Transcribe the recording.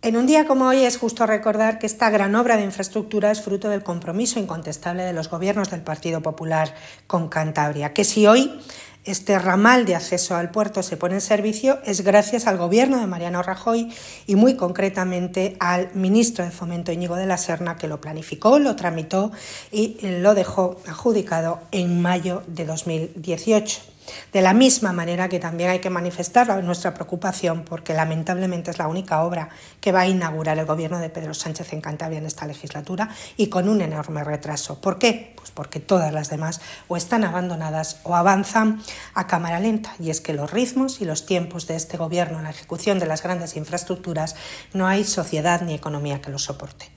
En un día como hoy es justo recordar que esta gran obra de infraestructura es fruto del compromiso incontestable de los gobiernos del Partido Popular con Cantabria, que si hoy este ramal de acceso al puerto se pone en servicio es gracias al gobierno de Mariano Rajoy y muy concretamente al ministro de Fomento Íñigo de la Serna, que lo planificó, lo tramitó y lo dejó adjudicado en mayo de 2018. De la misma manera que también hay que manifestar nuestra preocupación porque lamentablemente es la única obra que va a inaugurar el gobierno de Pedro Sánchez en Cantabria en esta legislatura y con un enorme retraso. ¿Por qué? Pues porque todas las demás o están abandonadas o avanzan a cámara lenta, y es que los ritmos y los tiempos de este gobierno en la ejecución de las grandes infraestructuras no hay sociedad ni economía que los soporte.